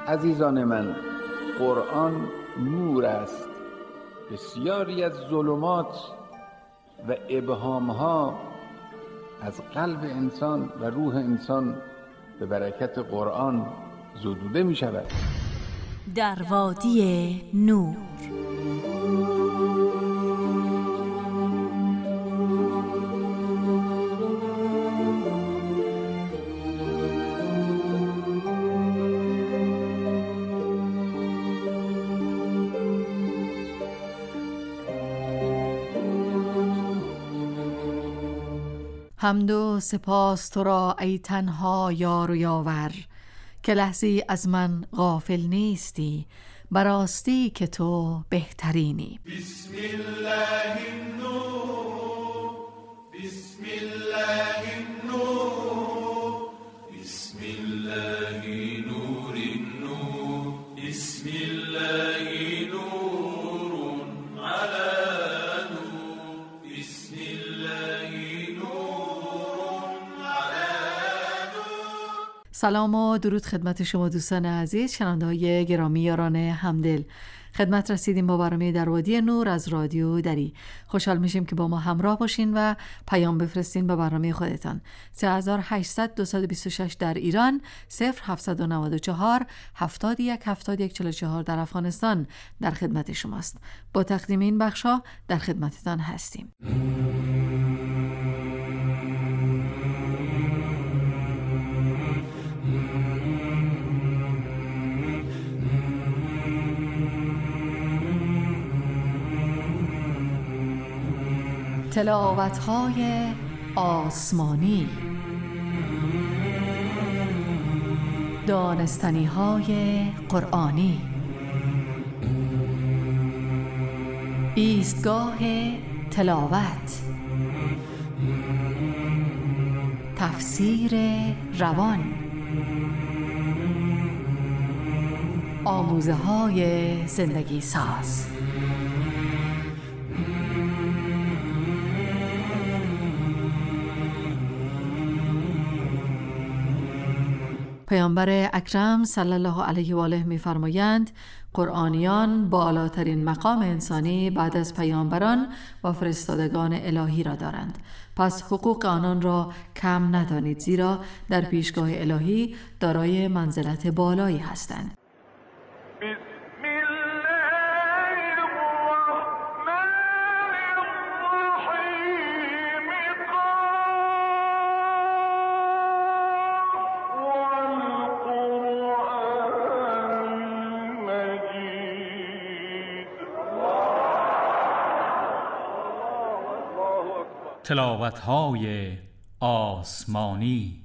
عزیزان من، قرآن نور است. بسیاری از ظلمات و ابهامها از قلب انسان و روح انسان به برکت قرآن زدوده می شود. در وادی نور. حمد و سپاس تو را ای تنها یار و یاور، که لحظی از من غافل نیستی، براستی که تو بهترینی. بسم الله النور، بسم الله النور، بسم الله نور النور، بسم الله نور على نور، بسم الله نور على نور. سلام و درود خدمت شما دوستان عزیز، شنونده‌های گرامی یاران همدل. خدمت رسیدیم با برنامه در وادی نور از رادیو دری. خوشحال میشیم که با ما همراه باشین و پیام بفرستین به برنامه خودتان. 3800 226 در ایران، 0794 71 71 44 در افغانستان در خدمت شماست. با تقدیم این بخشا در خدمتتان هستیم. تلاوت‌های آسمانی، دانستنی‌های قرآنی، ایستگاه تلاوت، تفسیر روان، آموزه‌های زندگی ساز. پیامبر اکرم صلی الله علیه و آله می‌فرمایند قرآنیان بالاترین مقام انسانی بعد از پیامبران و فرستادگان الهی را دارند، پس حقوق آنان را کم ندانید، زیرا در پیشگاه الهی دارای منزلت بالایی هستند. تلاوت‌های آسمانی.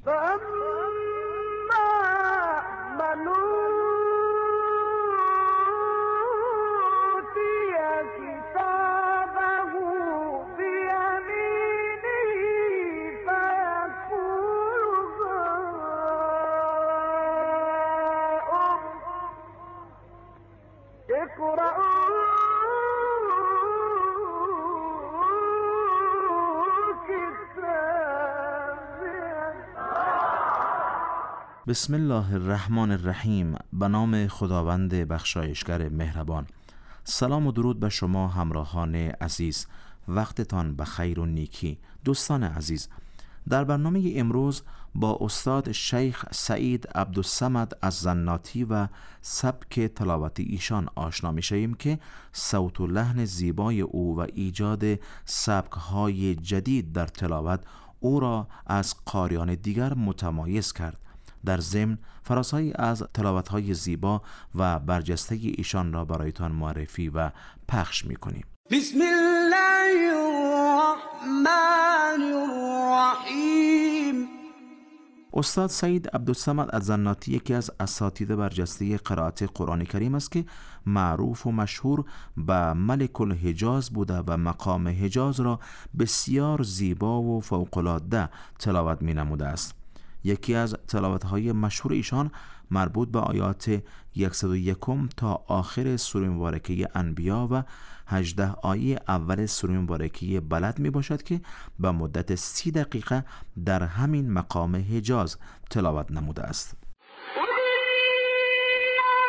بسم الله الرحمن الرحیم. به نام خداوند بخشایشگر مهربان. سلام و درود به شما همراهان عزیز، وقتتان به خیر و نیکی. دوستان عزیز، در برنامه امروز با استاد شیخ سعید عبدالصمد الزناتی و سبک تلاوت ایشان آشنا می‌شویم که صوت و لحن زیبای او و ایجاد سبک‌های جدید در تلاوت او را از قاریان دیگر متمایز کرد. در ضمن فرازهایی از تلاوت‌های زیبا و برجسته ایشان را برایتان معرفی و پخش می‌کنیم. بسم الله الرحمن الرحیم. استاد سعید عبدالصمد الزناتی یکی از اساتید برجسته قرائت قرآن کریم است که معروف و مشهور به ملک الحجاز بوده و مقام حجاز را بسیار زیبا و فوق‌العاده تلاوت می‌نموده است. یکی از تلاوت‌های مشهور ایشان مربوط به آیات 101 تا آخر سوره مبارکه انبیا و 18 آیه اول سوره مبارکه بلد می باشد که به مدت 30 دقیقه در همین مقام حجاز تلاوت نموده است.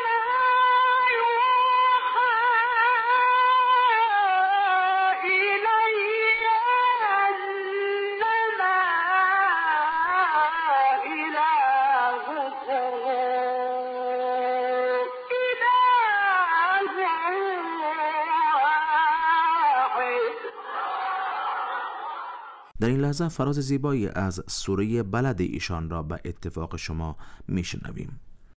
در این لحظه فراز زیبایی از سوره بلد ایشان را به اتفاق شما میشنویم.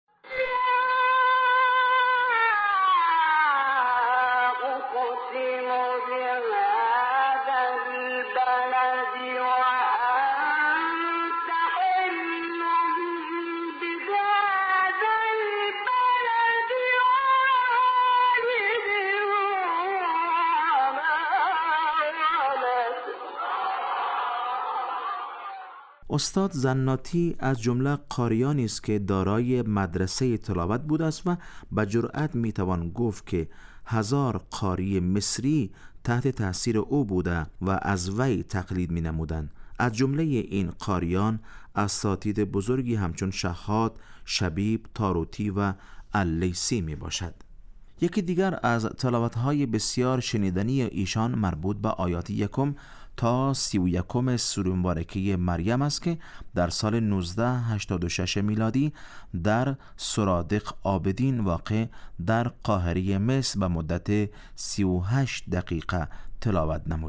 استاد زناتی از جمله قاریانی است که دارای مدرسه تلاوت بوده است و به جرأت میتوان گفت که 1000 قاری مصری تحت تاثیر او بوده و از وی تقلید می نمودند. از جمله این قاریان اساتید بزرگی همچون شهاد، شبیب، تاروتی و اللیسی می باشد. یکی دیگر از تلاوت‌های بسیار شنیدنی ایشان مربوط به آیات 1 تا 31 سوره مبارکه مریم است که در سال 1986 میلادی در سرادق عابدین واقع در قاهره مصر به مدت 38 دقیقه تلاوت نمود.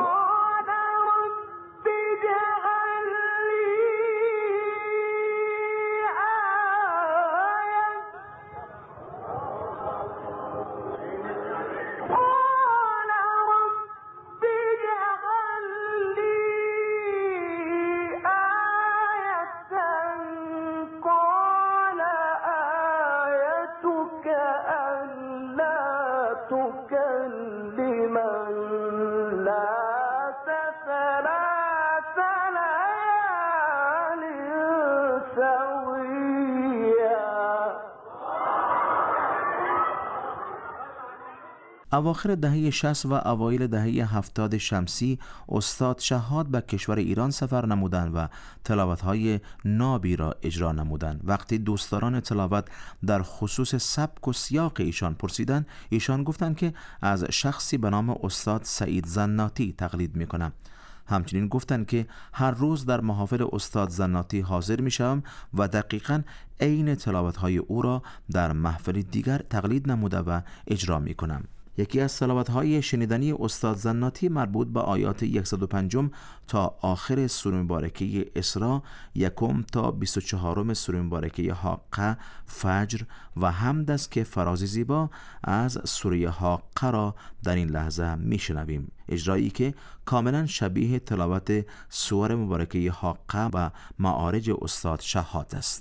اواخر دهه 60 و اوایل دهه 70 شمسی استاد شهاد به کشور ایران سفر نمودند و تلاوت‌های نابی را اجرا نمودند. وقتی دوستداران تلاوت در خصوص سبک و سیاق ایشان پرسیدند، ایشان گفتند که از شخصی به نام استاد سعید زناتی تقلید می‌کنند. همچنین گفتند که هر روز در محافل استاد زناتی حاضر میشم و دقیقاً عین تلاوت‌های او را در محفل دیگر تقلید نموده و اجرا می‌کنم. یکی از تلاوت‌های شنیدنی استاد زناتی مربوط به آیات 105 تا آخر سوره مبارکه اسراء، 1 تا 24 سوره مبارکه حاقه، فجر و حمد است که فراز زیبا از سوره حاقه را در این لحظه میشنویم، اجرایی که کاملا شبیه تلاوت سور مبارکه حاقه و معارج استاد شهاد است.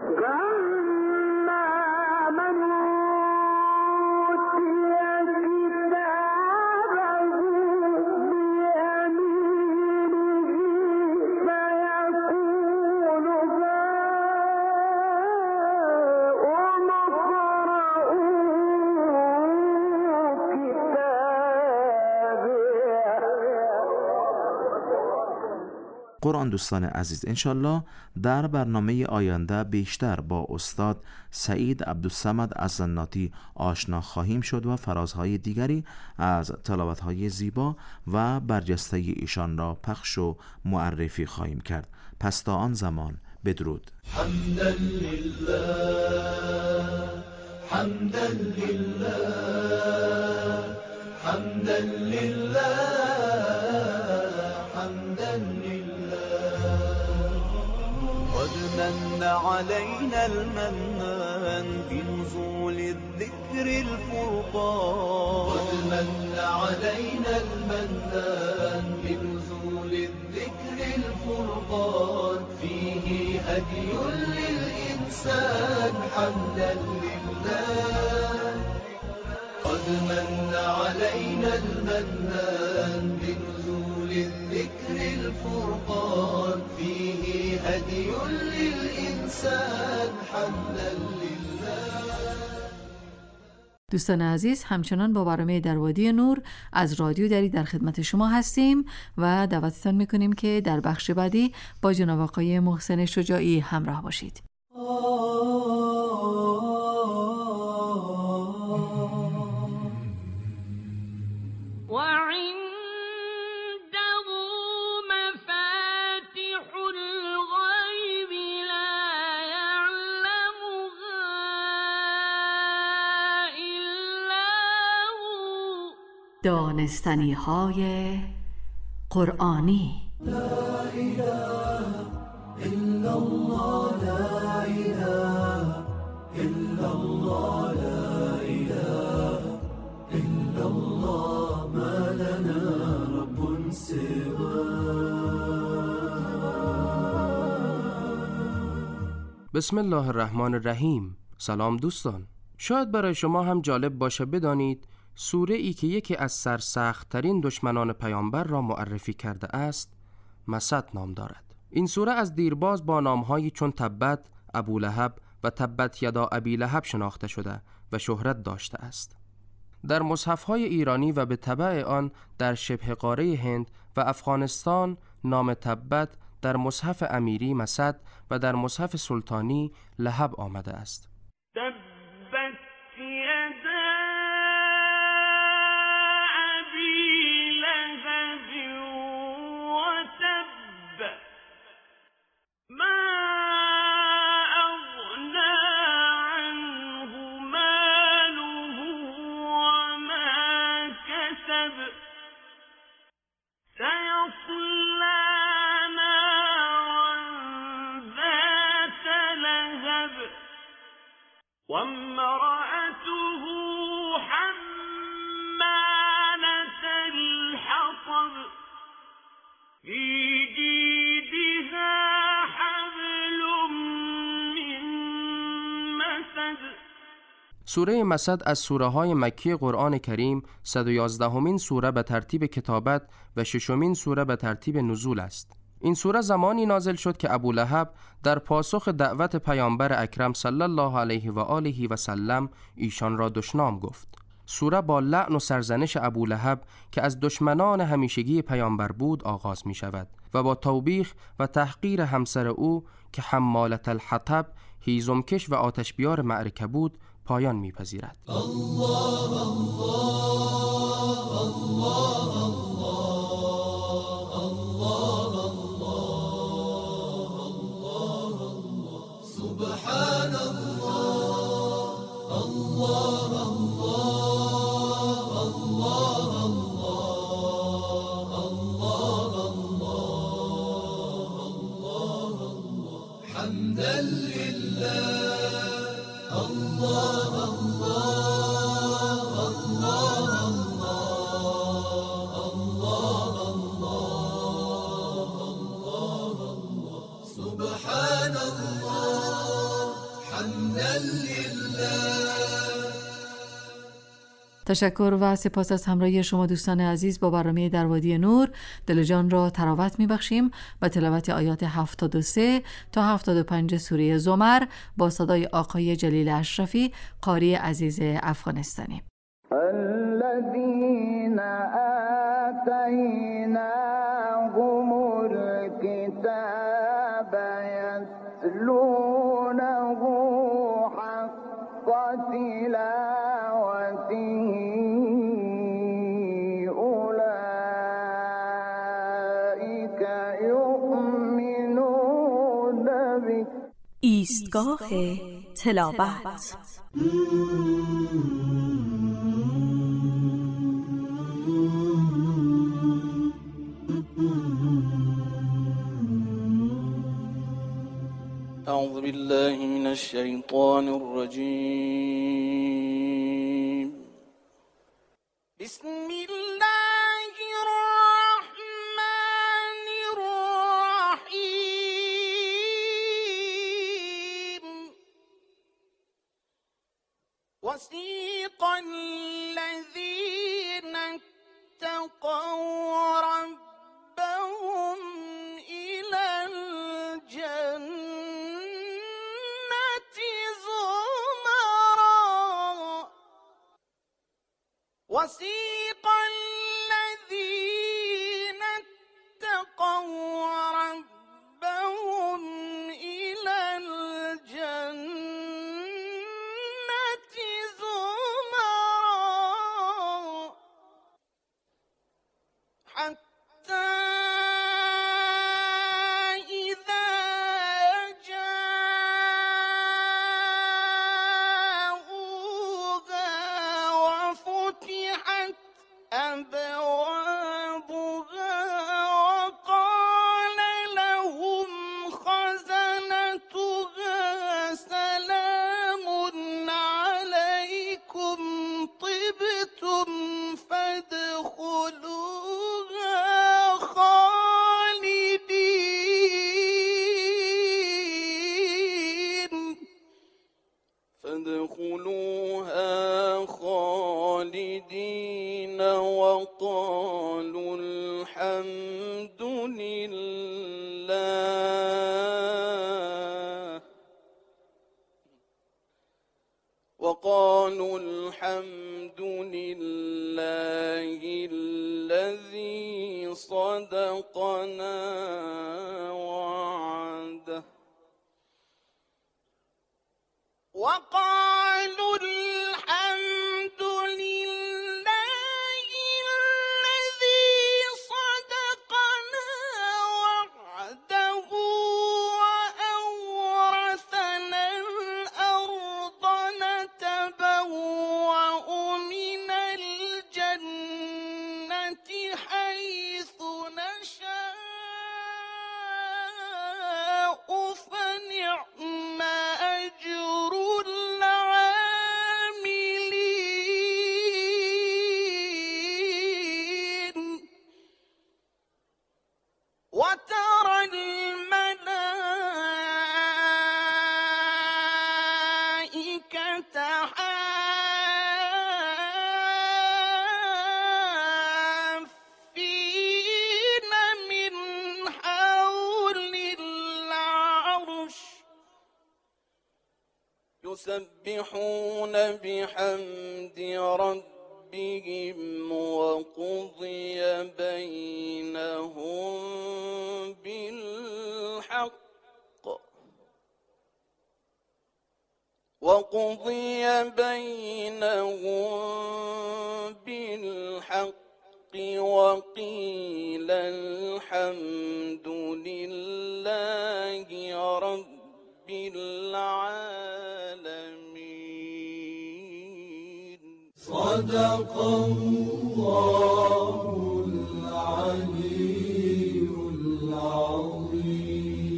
قرآن دوستان عزیز، انشالله در برنامه آینده بیشتر با استاد سعید عبدالصمد از زناتی آشنا خواهیم شد و فرازهای دیگری از تلاوتهای زیبا و برجسته ایشان را پخش و معرفی خواهیم کرد. پس تا آن زمان بدرود. حمدا لله حمدا لله حمدا لله حمدا لله قد من علينا المنان بنزول الذكر الفرقان قد من علينا المنان بنزول الذكر الفرقان فيه هدي للإنسان حمدا لله قد من علينا المنان بنزول الذكر الفرقان فيه هدي للإنسان حمدا لله. دوستان عزیز، همچنان با برنامه در وادی نور از رادیو دری در خدمت شما هستیم و دعوتتان میکنیم که در بخش بعدی با جناب آقای محسن شجاعی همراه باشید. دانستنی‌های قرآنی. بسم الله الرحمن الرحیم. سلام دوستان. شاید برای شما هم جالب باشه بدانید سوره ای که یکی از سرسخت ترین دشمنان پیامبر را معرفی کرده است مسد نام دارد. این سوره از دیرباز با نامهایی چون تبت، ابولهب و تبت یدا ابی لهب شناخته شده و شهرت داشته است. در مصحف‌های ایرانی و به تبع آن در شبه قاره هند و افغانستان نام تبت در مصحف امیری مسد و در مصحف سلطانی لهب آمده است. تبت یدا ابی لهب و تب ما اغنی عنه ماله و ما کسب سیصلی وامرأته حمالة الحطب في جيدها حبل من مسد. سوره مسد از سوره‌های مکی قرآن کریم 111مین سوره به ترتیب کتابت و 6مین سوره به ترتیب نزول است. این سوره زمانی نازل شد که ابولهب در پاسخ دعوت پیامبر اکرم صلی الله علیه و آله و سلم ایشان را دشنام گفت. سوره با لعن و سرزنش ابولهب که از دشمنان همیشگی پیامبر بود آغاز می شود و با توبیخ و تحقیر همسر او که حمالة الحطب هیزمکش و آتشبیار معرکه بود پایان می پذیرد. الله الله الله سبحان الله الله الله الله الله الله الله حمدا لله الله الله الله الله الله سبحان الله حمدا لله. تشکر و سپاس از همراهی شما دوستان عزیز با برنامه در وادی نور. دل جان را تراوت می‌بخشیم با تلاوت آیات 73 تا 75 سوره زمر با صدای آقای جلیل اشرفی قاری عزیز افغانستانی. الذين آتيناهم الكتاب يتلونه حق تلاوته أولئك يؤمنون به. ایستگاه تلاوت. أعوذ بالله من الشيطان الرجيم. بسم الله الرحمن الرحيم. وسيق الذين اتقوا ربهم إلى الجنة زمرا. وسيق الذين اتقوا ربهم إلى الجنة زمرا حتى إذا جاءوها وفتحت ادخلوها خالدين وقالوا الحمد لله الذي صدقنا وعده وقالوا الحمد لله الذي صدقنا وعده وأورثنا الأرض نتبوأ من الجنة حيث نشاء فنعم أجر العاملين وترى الملائكة حافين من حول العرش يسبحون بحمد ربهم وقضي بينهم بالحق وقيل الحمد لله رب العالمين صدق الله العلي العظيم.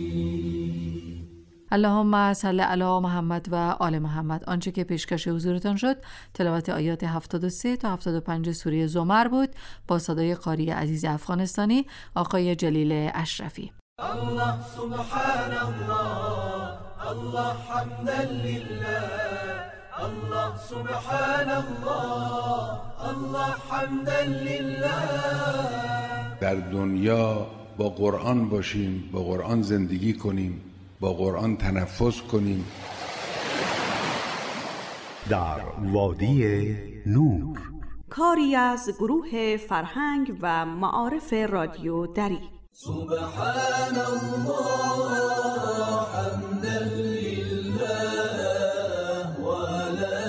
اللهم صل علی محمد و آل محمد. آنچه که پیشکش حضورتان شد تلاوت آیات 73 تا 75 سوره زمر بود با صدای قاری عزیز افغانستانی آقای جلیل اشرفی. الله سبحان الله الله حمدا لله الله سبحان الله الله حمدا لله. در دنیا با قرآن باشیم، با قرآن زندگی کنیم، با قرآن تنفس کنیم. در وادی نور، کاری از گروه فرهنگ و معارف رادیو دری. سبحان الله حمدا لله و لا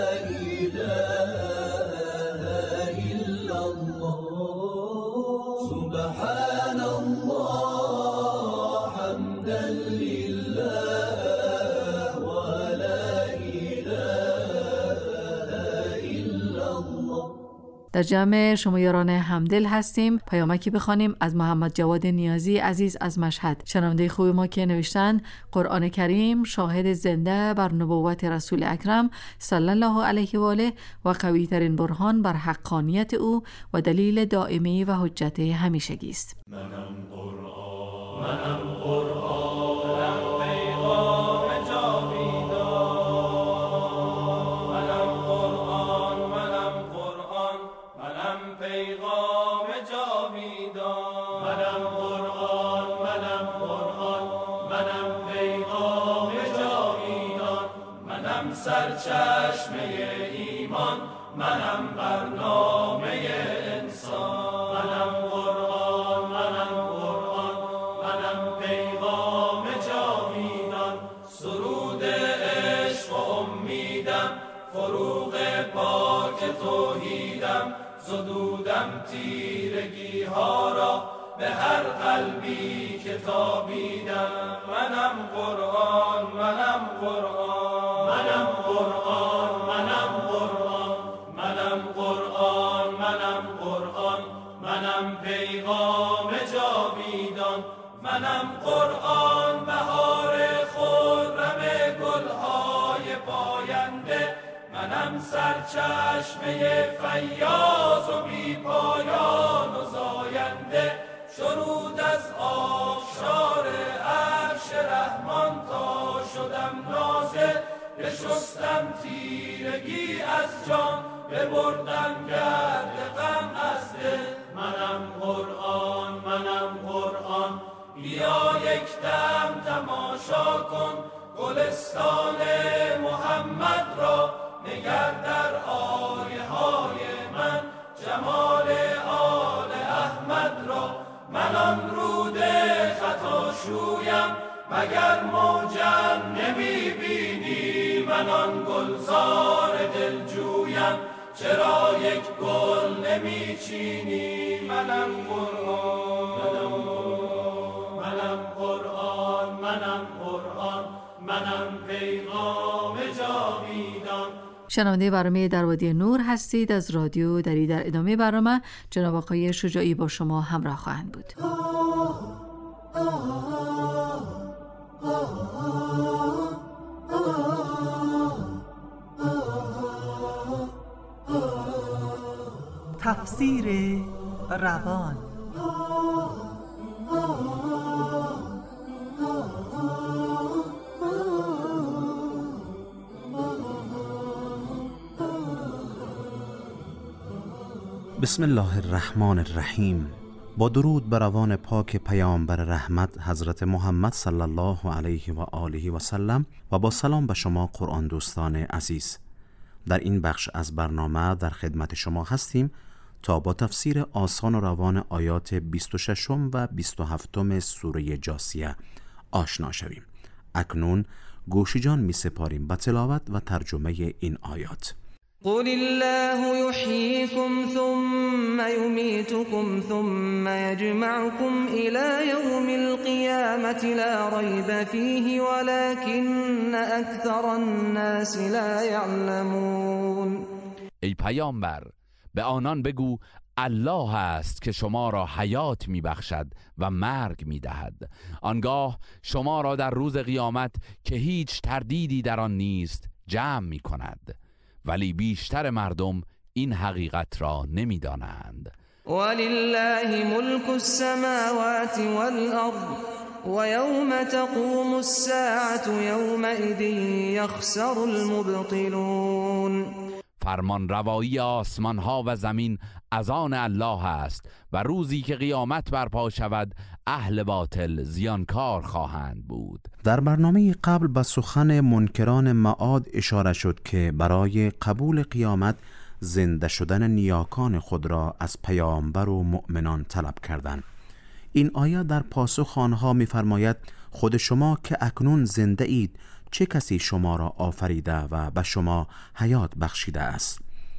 اله الا الله. سبحان الله حمدا لله و لا اله الا الله. در جمع شما یاران همدل هستیم. پیامکی بخوانیم از محمد جواد نیازی عزیز از مشهد، شنونده خوب ما که نوشتن قرآن کریم شاهد زنده بر نبوت رسول اکرم صلی الله علیه و آله و قوی ترین برهان بر حقانیت او و دلیل دائمی و حجت همیشگی است. منم قرآن پیغام جاویدان. منم قرآن پیغام جاویدان. منم قرآن پیغام جاویدان. منم سرچشمه ایمان، منم برنامه انسان. منم قرآن پیغام جاویدان. سرود عشق و امیدم، فروغ پاک توحیدم. زدودم تیرگی ها را به هر قلبی که تابیدم. منم قرآن منم پیغام جاویدان. منم قرآن بهار خرم گلهای پاینده. منم سرچشمه فیاض و بی پایان و زاینده. شرود از آبشار عرش رحمان تا شدم نازل، بشستم تیرگی از جان، ببردم گرد غم از دل. منم قرآن، منم قرآن، بیا یک دم تماشا کن گلستان محمد را. نگر در آیه های من جمال آل احمد را. من آن رود خطا شویم مگر موجم نمی بینی؟ من آن گلزار دلجویم چرا یک گل نمی چینی؟ منم قرآن، منم قرآن، منم قرآن، منم پیغام جاویدان. شنونده برنامه در وادی نور هستید از رادیو دری. در ادامه برنامه جناب آقای شجاعی با شما همراه خواهند بود. تفسیر روان. بسم الله الرحمن الرحیم. با درود بر روان پاک پیامبر رحمت حضرت محمد صلی الله علیه و آله و سلم و با سلام به شما قرآن دوستان عزیز. در این بخش از برنامه در خدمت شما هستیم تا با تفسیر آسان و روان آیات 26 و 27 سوره جاثیه آشنا شویم. اکنون گوش جان می سپاریم به تلاوت و ترجمه این آیات. قل الله يحييكم ثم يميتكم ثم يجمعكم إلى يوم القيامة لا ريب فيه ولكن أكثر الناس لا يعلمون. ای پیامبر، به آنان بگو الله است که شما را حیات میبخشد و مرگ میدهد. آنگاه شما را در روز قیامت که هیچ تردیدی در آن نیست جمع میکند، ولی بیشتر مردم این حقیقت را نمیدانند. ولله ملك السماوات والأرض ويوم تقوم الساعة يومئذ يخسر المبطلون. فرمان روایی آسمان ها و زمین از آن الله است و روزی که قیامت برپا شود اهل باطل زیانکار خواهند بود. در برنامه قبل به سخن منکران معاد اشاره شد که برای قبول قیامت زنده شدن نیاکان خود را از پیامبر و مؤمنان طلب کردند. این آیه در پاسخ آنها می‌فرماید خود شما که اکنون زنده اید چه کسی شما را آفریده و به شما حیات بخشیده است؟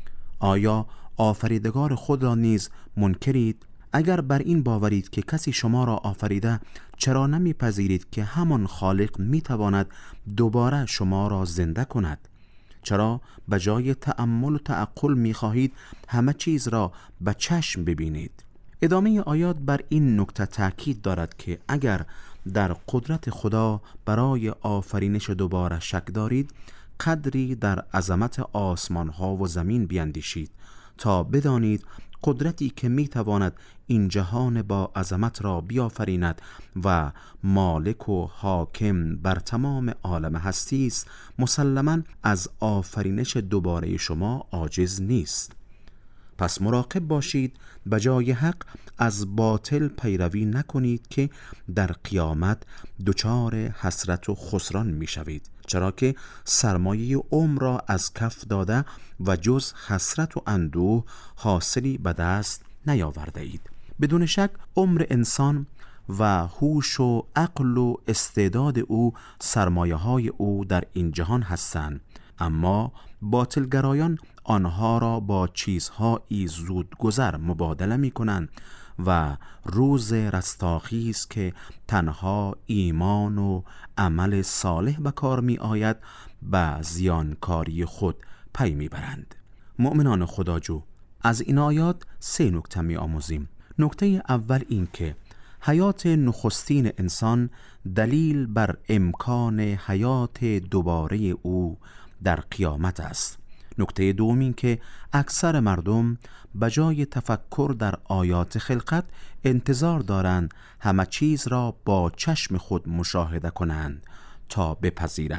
آیا آفریدگار خود را نیز منکرید؟ اگر بر این باورید که کسی شما را آفریده، چرا نمیپذیرید که همان خالق میتواند دوباره شما را زنده کند؟ چرا به جای تأمل و تعقل میخواهید همه چیز را به چشم ببینید؟ ادامه آیات بر این نکته تأکید دارد که اگر در قدرت خدا برای آفرینش دوباره شک دارید، قدری در عظمت آسمان ها و زمین بیندیشید تا بدانید قدرتی که میتواند این جهان با عظمت را بیافریند و مالک و حاکم بر تمام عالم هستی است، مسلماً از آفرینش دوباره شما عاجز نیست. پس مراقب باشید به جای حق از باطل پیروی نکنید که در قیامت دچار حسرت و خسران می شوید، چرا که سرمایه عمر را از کف داده و جز حسرت و اندوه حاصلی به دست نیاورده اید. بدون شک عمر انسان و هوش و عقل و استعداد او سرمایه های او در این جهان هستند، اما باطلگرایان آنها را با چیزهایی زودگذر مبادله می کنند و روز رستاخیز که تنها ایمان و عمل صالح به کار می آید به زیانکاری خود پی می برند. مؤمنان خداجو، از این آیات 3 نکته می آموزیم. نکته اول این که حیات نخستین انسان دلیل بر امکان حیات دوباره او در قیامت است. نکته دوم این که اکثر مردم به جای تفکر در آیات خلقت انتظار دارند همه چیز را با چشم خود مشاهده کنند تا بپذیرند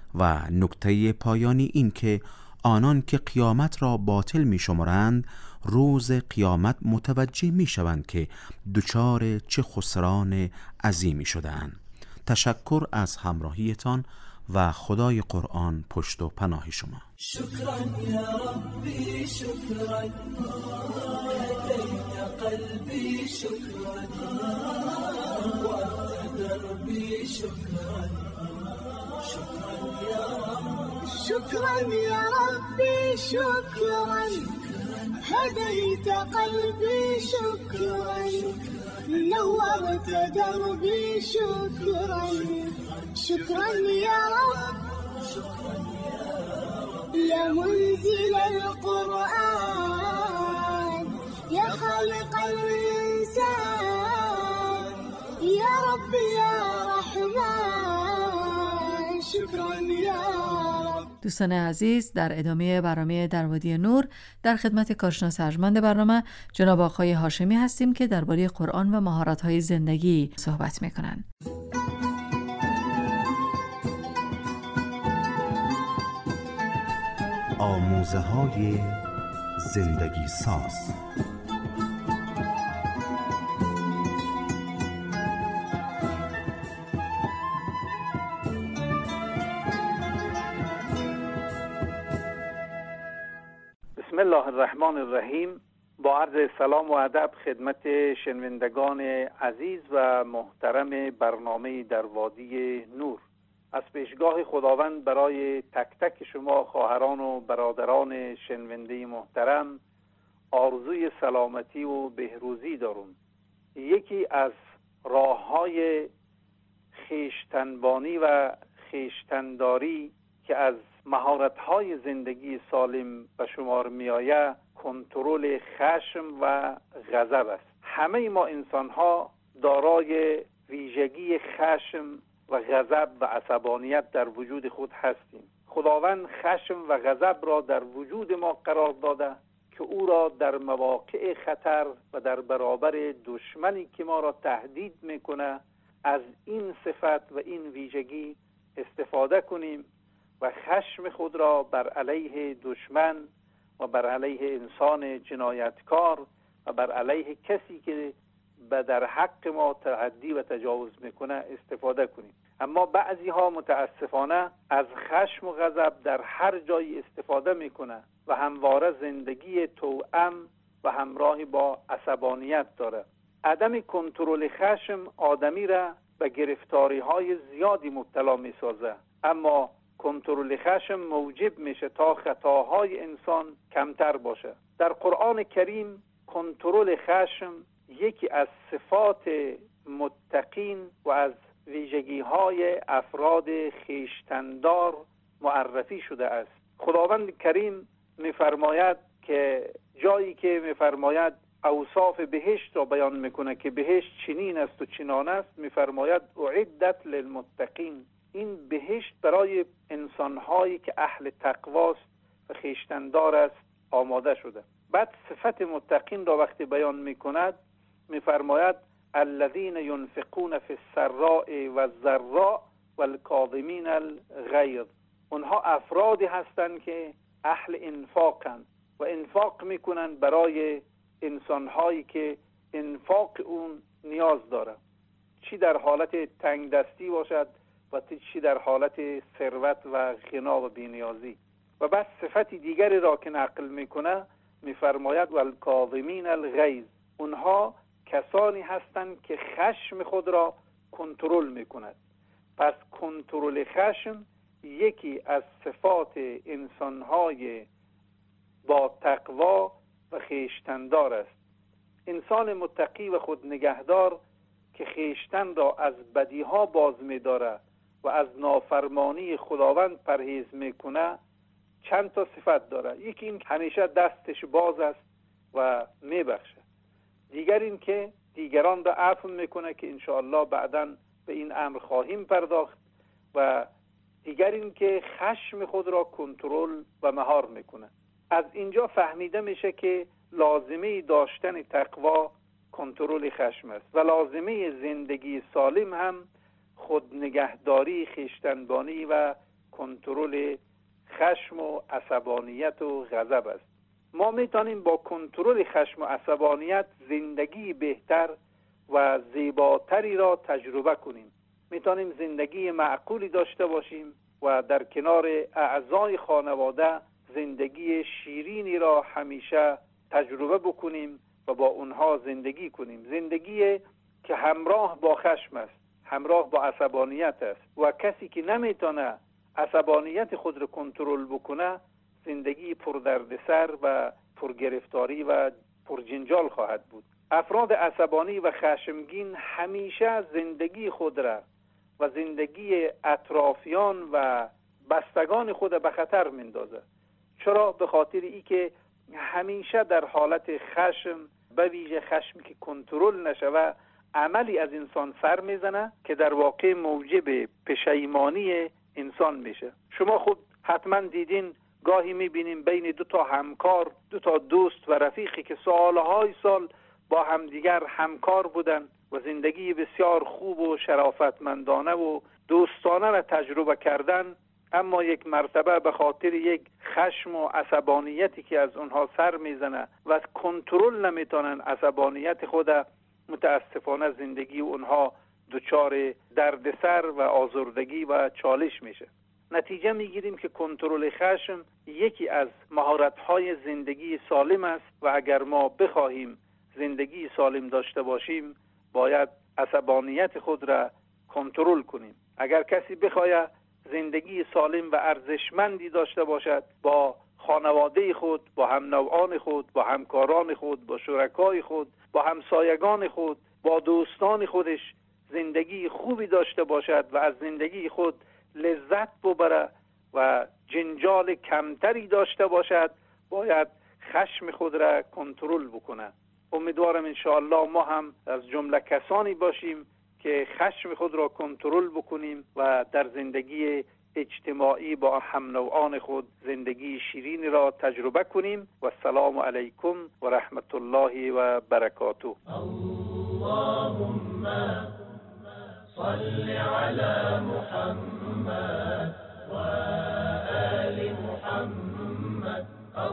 و نکته پایانی این که آنان که قیامت را باطل می شمارند روز قیامت متوجه می شوند که دچار چه خسران عظیمی شده‌اند. تشکر از همراهیتان و خدای قرآن پشت و پناه شما. شكرا يا ربي شكرا هديت قلبي شكرا وقت دربي شكرا شكرا يا رب شكرا يا ربي شكرا هديت قلبي شكرا نورت دربي شكرا شكرا يا رب يا منزل القرآن يا خالق الإنسان يا رب يا رحمن شكرا يا رب. دوستان عزیز، در ادامه برنامه در وادی نور در خدمت کارشناس ارجمند برنامه جناب آقای هاشمی هستیم که درباره قرآن و مهارت‌های زندگی صحبت می‌کنند. آموزه‌های زندگی ساز. بسم الله الرحمن الرحیم. با عرض سلام و ادب خدمت شنوندگان عزیز و محترم برنامه در وادی نور. از پیشگاه خداوند برای تک تک شما خواهران و برادران شنونده محترم آرزوی سلامتی و بهروزی دارم. یکی از راه‌های خویشتنبانی و خویشتنداری که از مهارت‌های زندگی سالم به شمار می‌آید کنترل خشم و غضب است. همه ما انسان‌ها دارای ویژگی خشم و غضب و عصبانیت در وجود خود هستیم. خداوند خشم و غضب را در وجود ما قرار داده که او را در مواقع خطر و در برابر دشمنی که ما را تهدید میکنه از این صفت و این ویژگی استفاده کنیم و خشم خود را بر علیه دشمن و بر علیه انسان جنایتکار و بر علیه کسی که در حق ما تعدی و تجاوز میکنه استفاده کنیم. اما بعضی ها متاسفانه از خشم و غضب در هر جایی استفاده میکنه و همواره زندگی توأم و همراه با عصبانیت داره. عدم کنترل خشم آدمی را به گرفتاری های زیادی مبتلا میسازه، اما کنترل خشم موجب میشه تا خطاهای انسان کمتر باشه. در قرآن کریم کنترل خشم یکی از صفات متقین و از ویژگی‌های افراد خویشتندار معرفی شده است. خداوند کریم می‌فرماید که جایی که می‌فرماید اوصاف بهشت را بیان میکنه که بهشت چنین است و چنان است، می‌فرماید اعدت للمتقین. این بهشت برای انسان‌هایی که اهل تقواست و خویشتندار است آماده شده. بعد صفت متقین را وقتی بیان می‌کند می‌فرماید الذين ينفقون في السراء والضراء والكاظمين الغيظ. اونها افرادی هستند که اهل انفاقند و انفاق میکنند برای انسانهایی که انفاق اون نیاز داره، چی در حالت تنگ دستی باشد و چی در حالت ثروت و غنا و بی‌نیازی. و بعد صفت دیگری را که نقل میکنه میفرماید والکاظمین الغیظ. اونها کسانی هستند که خشم خود را کنترل میکند. پس کنترل خشم یکی از صفات انسانهای با تقوا و خویشتندار است. انسان متقی و خود نگهدار که خویشتن را از بدیها باز می‌دارد و از نافرمانی خداوند پرهیز میکنه چند تا صفت داره. یکی این همیشه دستش باز است و میبخشه. دیگر این که دیگران را عفو میکنه که انشاءالله بعداً به این امر خواهیم پرداخت. و دیگر این که خشم خود را کنترل و مهار میکنه. از اینجا فهمیده میشه که لازمه داشتن تقوا کنترل خشم است و لازمه زندگی سالم هم خود نگهداری، خویشتنبانی و کنترل خشم و عصبانیت و غضب است. ما میتونیم با کنترل خشم و عصبانیت زندگی بهتر و زیباتری را تجربه کنیم. میتونیم زندگی معقولی داشته باشیم و در کنار اعضای خانواده زندگی شیرینی را همیشه تجربه بکنیم و با اونها زندگی کنیم. زندگی که همراه با خشم است، همراه با عصبانیت است و کسی که نمیتونه عصبانیت خود را کنترل بکنه زندگی پردردسر و پرگرفتاری و پرجنجال خواهد بود. افراد عصبانی و خشمگین همیشه زندگی خود را و زندگی اطرافیان و بستگان خود به خطر میندازه. چرا؟ به خاطر ای که همیشه در حالت خشم، به ویژه خشمی که کنترل نشوه، عملی از انسان سر میزنه که در واقع موجب پشیمانی انسان میشه. شما خود حتما دیدین، گاهی میبینیم بین دو تا همکار، دو تا دوست و رفیقی که سالهای سال با همدیگر همکار بودن و زندگی بسیار خوب و شرافتمندانه و دوستانه را تجربه کردن، اما یک مرتبه به خاطر یک خشم و عصبانیتی که از اونها سر میزنه و کنترل نمیتونن عصبانیت خود، متاسفانه زندگی اونها دچار دردسر و آزردگی و چالش میشه. نتیجه میگیریم که کنترل خشم یکی از مهارت‌های زندگی سالم است و اگر ما بخواهیم زندگی سالم داشته باشیم باید عصبانیت خود را کنترل کنیم. اگر کسی بخواهد زندگی سالم و ارزشمندی داشته باشد، با خانواده خود، با هم نوعان خود، با همکاران خود، با شرکای خود، با همسایگان خود، با دوستان خودش زندگی خوبی داشته باشد و از زندگی خود لذت ببره و جنجال کمتری داشته باشد، باید خشم خود را کنترل بکنه. امیدوارم انشاءالله ما هم از جمله کسانی باشیم که خشم خود را کنترل بکنیم و در زندگی اجتماعی با هم نوعان خود زندگی شیرین را تجربه کنیم. و السلام علیکم و رحمت الله و برکاته. اللهم صل علی محمد و آل محمد.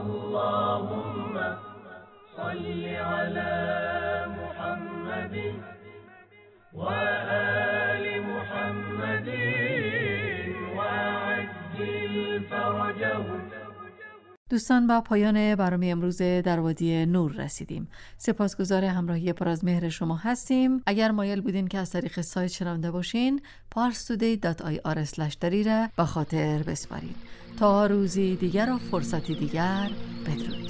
اللهم صل علی محمد و آل محمد و عجل فرجهم. دوستان، با پایان برنامه امروز در وادی نور رسیدیم. سپاسگزار همراهی پر از مهر شما هستیم. اگر مایل بودین که از طریق سایت شنونده باشین، parstoday.ir/dari را به خاطر بسپارید. تا روزی دیگر و فرصتی دیگر، بدرود.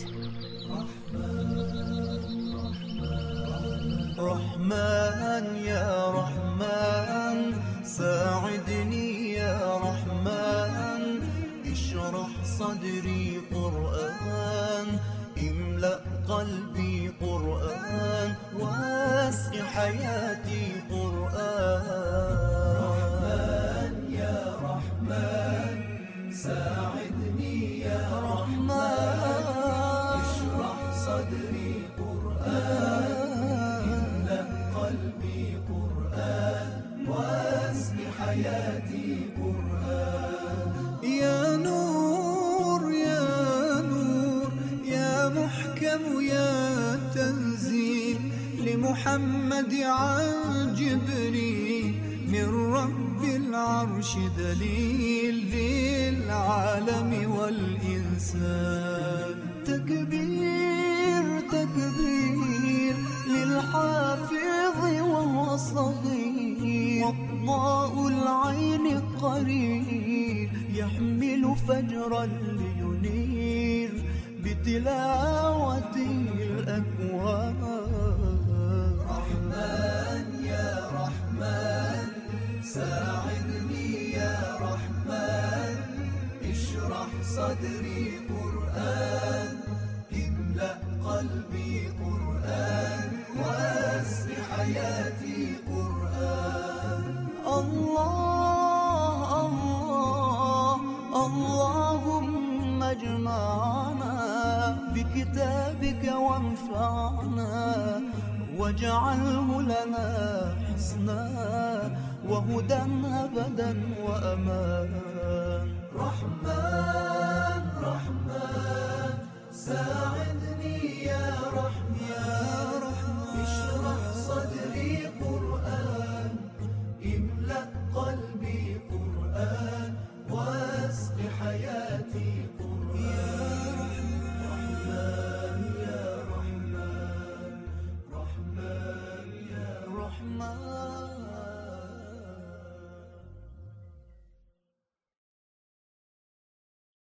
رحمن یا رحمن ساعدني يا رحمن اشرح صدري قرآن املأ قلبي قرآن واسق حياتي قرآن. رحمن يا رحمن ساعدني يا رحمن اشرح صدري قرآن قلبي قرآن واسق حياتي قرآن. يا نور يا نور يا محكم يا تنزيل لمحمد عن جبريل من رب العرش دليل للعالم والإنسان. تكبير تكبير للحافظ وهو صغير وضاء العين قرير يحمل فجرا لينير بتلاوته الأكوان. رحمن يا رحمن ساعدني يا رحمن اشرح صدري قرآن املأ قلبي قرآن واسق حياتي قرآن. الله الله اللهم اجمعنا بكتابك وانفعنا واجعله لنا حسنا وهدى أبدا وأمان.